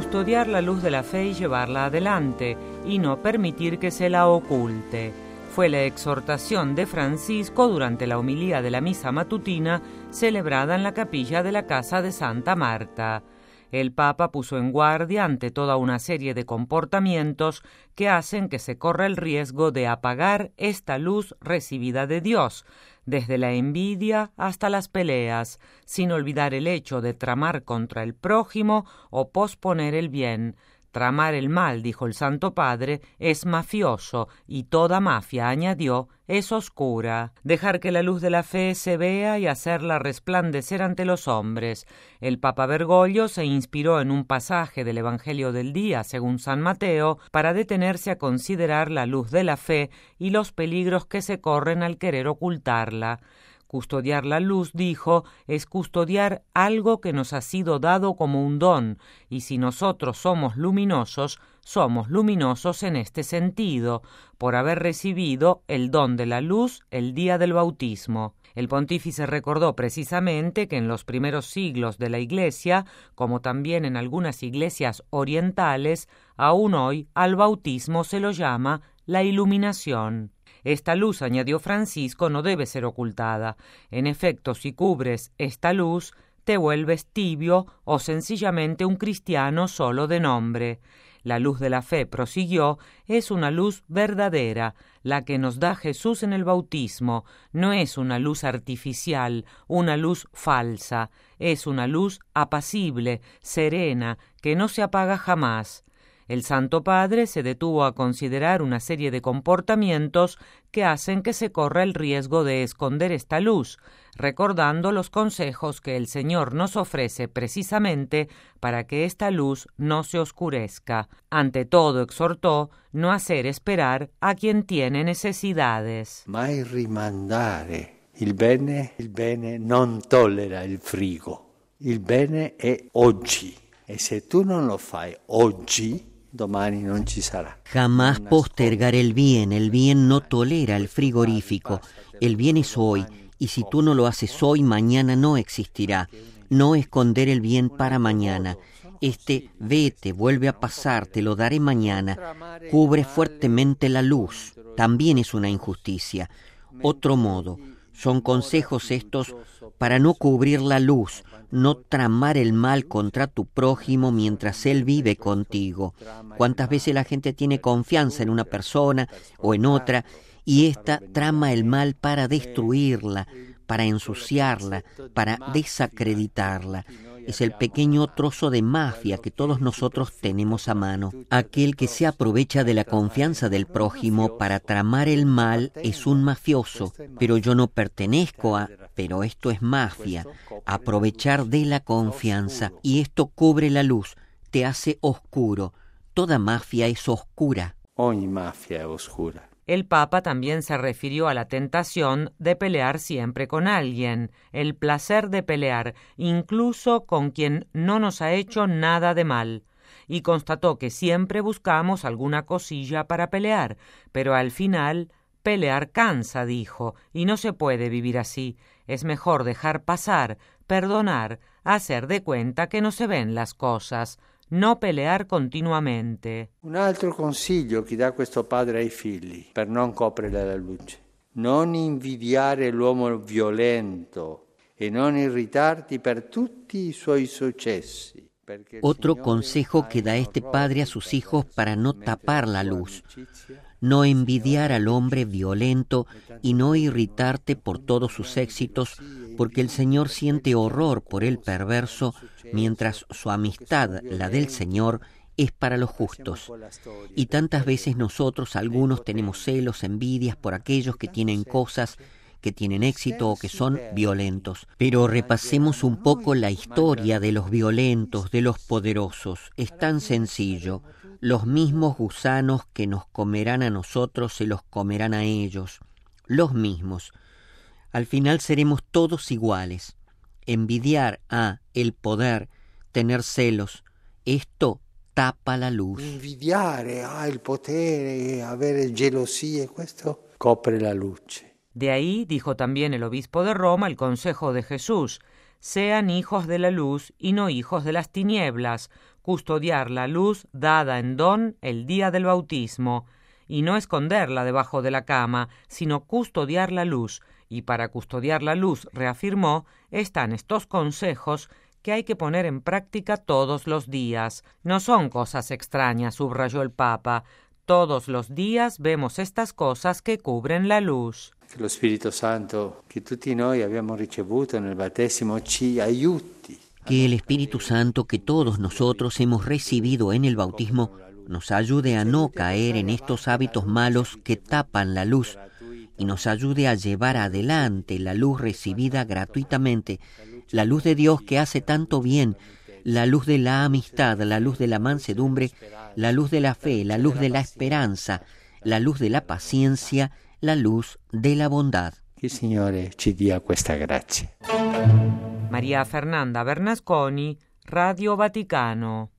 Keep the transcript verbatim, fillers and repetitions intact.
custodiar la luz de la fe y llevarla adelante, y no permitir que se la oculte. Fue la exhortación de Francisco durante la homilía de la misa matutina celebrada en la capilla de la casa de Santa Marta. El Papa puso en guardia ante toda una serie de comportamientos que hacen que se corra el riesgo de apagar esta luz recibida de Dios, desde la envidia hasta las peleas, sin olvidar el hecho de tramar contra el prójimo o posponer el bien. Tramar el mal, dijo el Santo Padre, es mafioso, y toda mafia, añadió, es oscura. Dejar que la luz de la fe se vea y hacerla resplandecer ante los hombres. El Papa Bergoglio se inspiró en un pasaje del Evangelio del día, según San Mateo, para detenerse a considerar la luz de la fe y los peligros que se corren al querer ocultarla. Custodiar la luz, dijo, es custodiar algo que nos ha sido dado como un don, y si nosotros somos luminosos, somos luminosos en este sentido, por haber recibido el don de la luz el día del bautismo. El pontífice recordó precisamente que en los primeros siglos de la Iglesia, como también en algunas iglesias orientales, aún hoy al bautismo se lo llama la iluminación. Esta luz, añadió Francisco, no debe ser ocultada. En efecto, si cubres esta luz, te vuelves tibio o sencillamente un cristiano solo de nombre. La luz de la fe, prosiguió, es una luz verdadera, la que nos da Jesús en el bautismo. No es una luz artificial, una luz falsa. Es una luz apacible, serena, que no se apaga jamás. El Santo Padre se detuvo a considerar una serie de comportamientos que hacen que se corra el riesgo de esconder esta luz, recordando los consejos que el Señor nos ofrece precisamente para que esta luz no se oscurezca. Ante todo, exhortó no hacer esperar a quien tiene necesidades. Mai rimandare. Il bene, il bene non tollera il frigo. Il bene è oggi. E se tu non lo fai oggi, domani non ci sarà. Jamás postergar el bien, el bien no tolera el frigorífico, el bien es hoy, y si tú no lo haces hoy, mañana no existirá. No esconder el bien para mañana. Este vete, vuelve a pasar, te lo daré mañana. Cubre fuertemente la luz, también es una injusticia. Otro modo, son consejos estos para no cubrir la luz, no tramar el mal contra tu prójimo mientras él vive contigo. ¿Cuántas veces la gente tiene confianza en una persona o en otra y ésta trama el mal para destruirla, para ensuciarla, para desacreditarla? Es el pequeño trozo de mafia que todos nosotros tenemos a mano. Aquel que se aprovecha de la confianza del prójimo para tramar el mal es un mafioso, pero yo no pertenezco a... Pero esto es mafia, aprovechar de la confianza, y esto cubre la luz, te hace oscuro. Toda mafia es oscura. Ogni mafia è oscura. El Papa también se refirió a la tentación de pelear siempre con alguien, el placer de pelear, incluso con quien no nos ha hecho nada de mal, y constató que siempre buscamos alguna cosilla para pelear, pero al final pelear cansa, dijo, y no se puede vivir así. Es mejor dejar pasar, perdonar, hacer de cuenta que no se ven las cosas. No pelear continuamente. Un altro consiglio che dà questo padre ai figli per non coprire la luce. Non invidiare l'uomo violento e non irritarti per tutti i suoi successi. Otro consejo que da este padre a sus hijos para no tapar la luz. No envidiar al hombre violento y no irritarte por todos sus éxitos, porque el Señor siente horror por el perverso, mientras su amistad, la del Señor, es para los justos. Y tantas veces nosotros, algunos, tenemos celos, envidias por aquellos que tienen cosas, que tienen éxito o que son violentos. Pero repasemos un poco la historia de los violentos, de los poderosos. Es tan sencillo. Los mismos gusanos que nos comerán a nosotros se los comerán a ellos. Los mismos. Al final seremos todos iguales. Envidiar a el poder, tener celos, esto tapa la luz. Invidiare a el potere, avere gelosie, questo copre la luce. De ahí, dijo también el obispo de Roma, el consejo de Jesús: sean hijos de la luz y no hijos de las tinieblas, custodiar la luz dada en don el día del bautismo, y no esconderla debajo de la cama, sino custodiar la luz, y para custodiar la luz, reafirmó, están estos consejos que hay que poner en práctica todos los días. No son cosas extrañas, subrayó el Papa. Todos los días vemos estas cosas que cubren la luz. Che lo Spirito Santo che tutti noi abbiamo ricevuto nel battesimo ci aiuti. Que el Espíritu Santo que todos nosotros hemos recibido en el bautismo nos ayude a no caer en estos hábitos malos que tapan la luz y nos ayude a llevar adelante la luz recibida gratuitamente, la luz de Dios que hace tanto bien, la luz de la amistad, la luz de la mansedumbre, la luz de la fe, la luz de la esperanza, la luz de la paciencia, la luz de la bondad. Che il Signore ci dia questa grazia. María Fernanda Bernasconi, Radio Vaticano.